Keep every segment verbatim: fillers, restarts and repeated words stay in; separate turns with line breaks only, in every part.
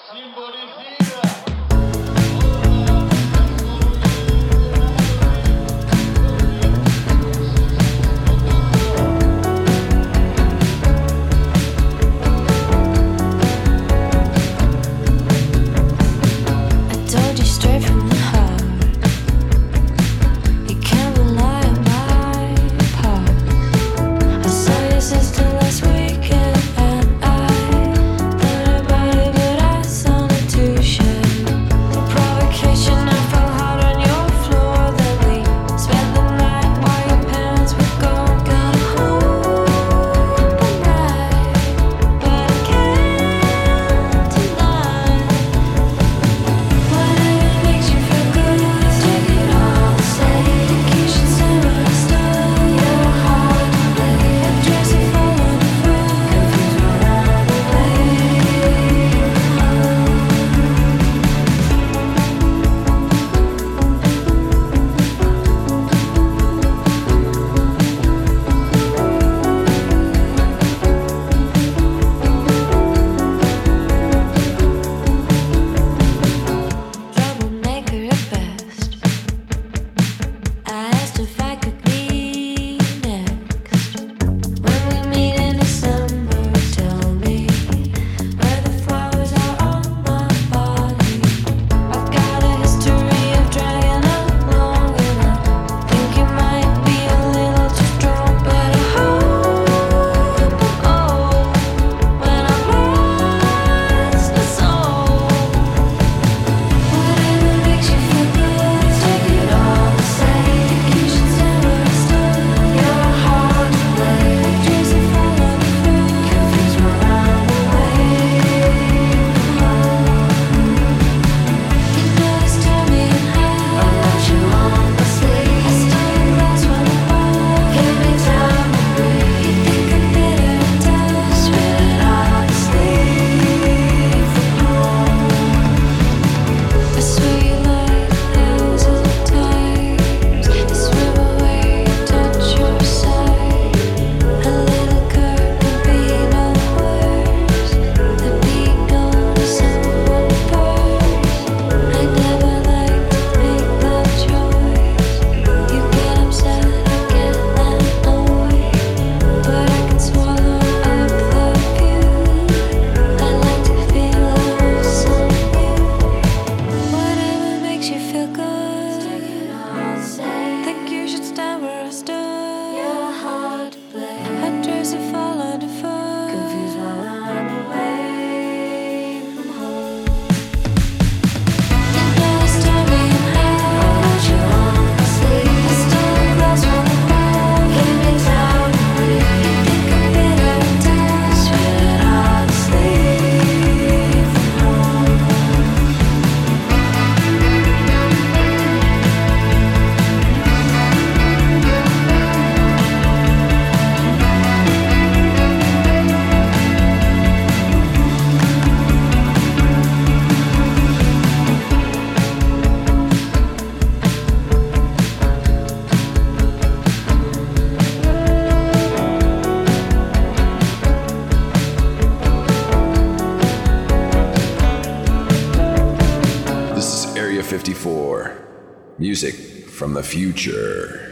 fifty-four. Music from the future.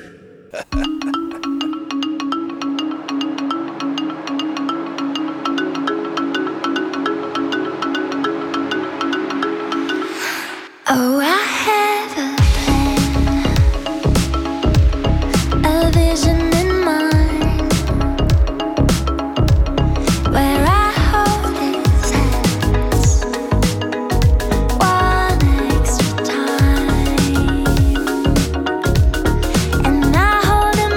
Oh, I have a plan, a vision in mind, where I hold his hands one extra time, and I hold him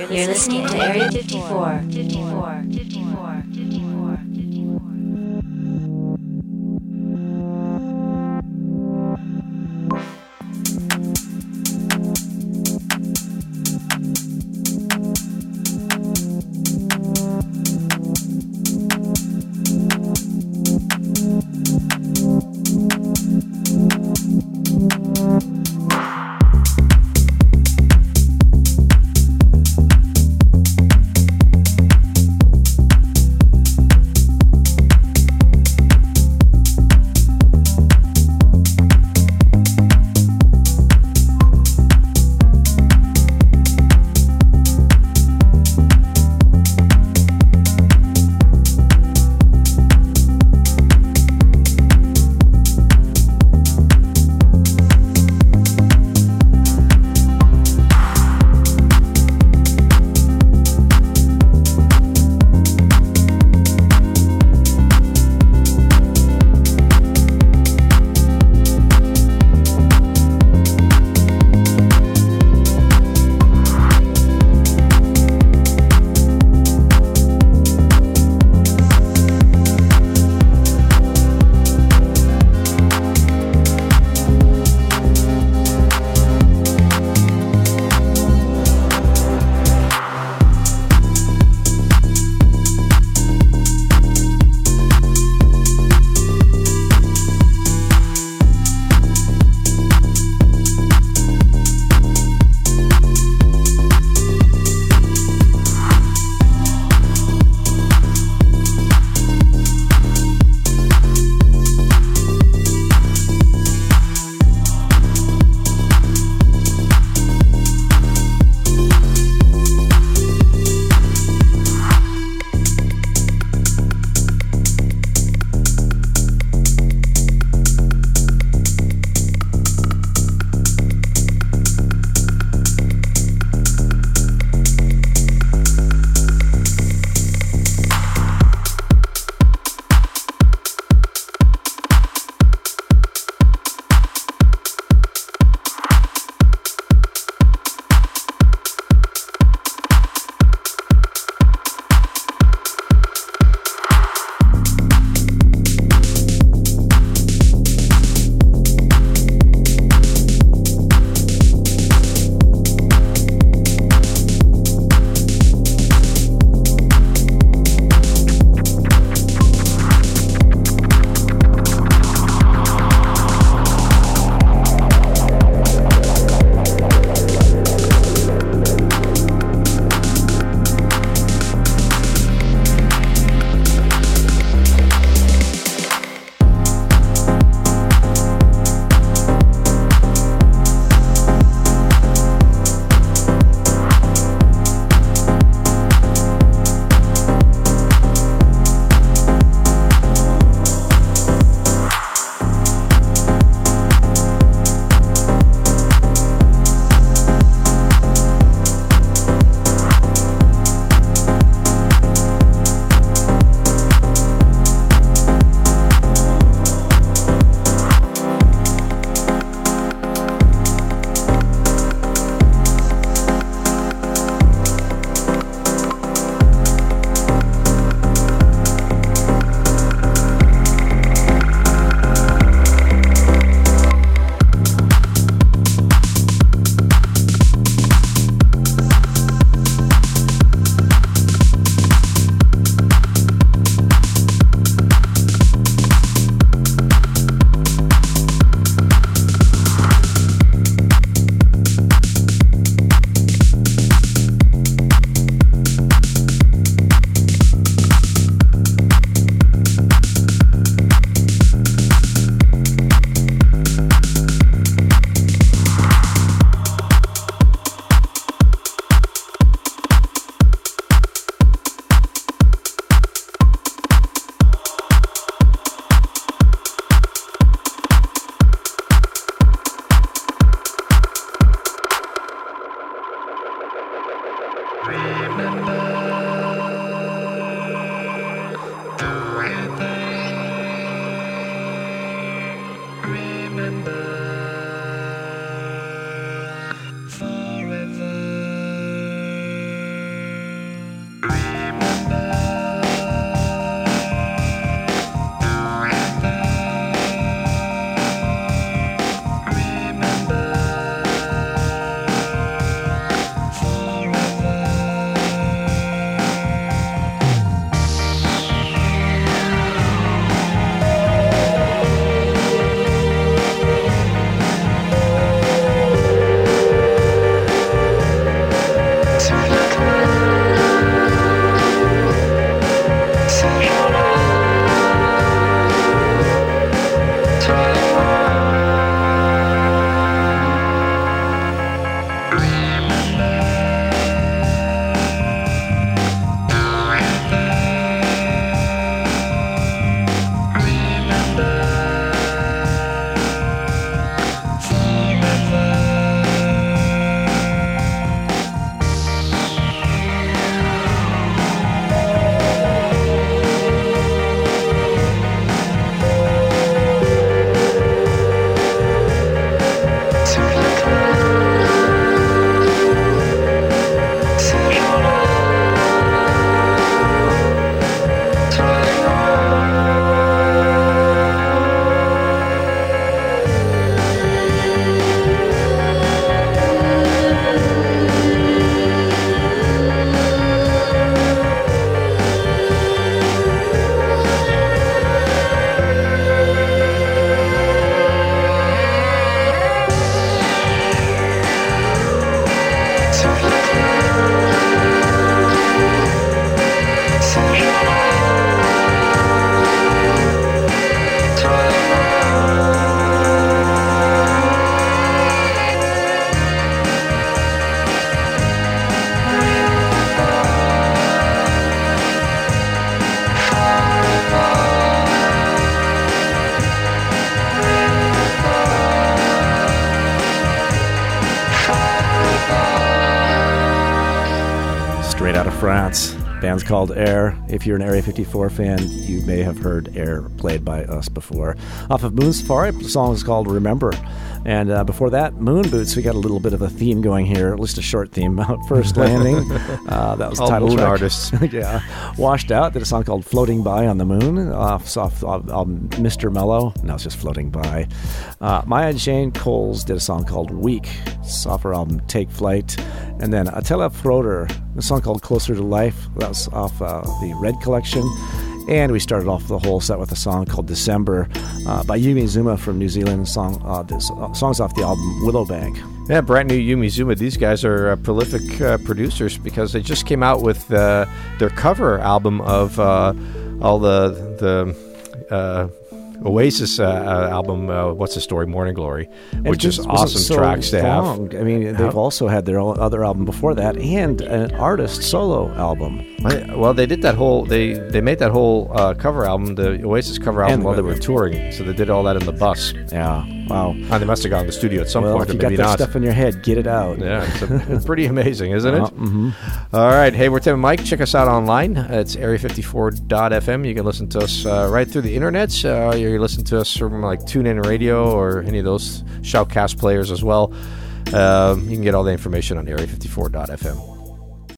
You're listening to Area fifty-four. fifty-four. fifty-four. fifty-four.
France. Band's called Air. If you're an Area fifty-four fan, you may have heard Air played by us before. Off of Moon Safari, the song is called Remember. And uh, before that, Moon Boots. We got a little bit of a theme going here, at least a short theme. First Landing. Uh, that was the
All
title
Moon
track.
artists.
Yeah. Washed Out did a song called Floating By on the Moon. Off, off, off um, Mister Mellow. Now it's just Floating By. Uh, Maya Jane Coles did a song called Weak. It's off her album Take Flight. And then Attila Froder, a song called Closer to Life. That was off uh, the Red Collection. And we started off the whole set with a song called December uh, by Yumi Zuma from New Zealand. Song, uh, this uh, song's off the album Willowbank.
Yeah, brand new Yumi Zuma. These guys are uh, prolific uh, producers because they just came out with uh, their cover album of uh, all the the uh, Oasis uh, uh, album. Uh, What's the story? Morning Glory,
And
which
it
is
just wasn't
awesome
so
tracks to have.
long. I mean, they've
Yeah.
also had their own other album before that and an artist solo album.
I- Well, they did that whole they they made that whole uh, cover album, the Oasis cover album,
And
while they
the-
were touring. So they did all that in the bus.
Yeah, wow.
And they must have gone to the studio at some
Well,
point,
if you
or
got
maybe
that
not.
stuff in your head, get it out.
Yeah, it's, a, it's pretty amazing, isn't it?
Uh, mhm.
All right. Hey, we're Tim and Mike. Check us out online. It's area fifty-four dot f m. You can listen to us uh, right through the internet. Uh, you can listen to us from like TuneIn Radio or any of those Shoutcast players as well. Um, you can get all the information on area fifty-four dot f m.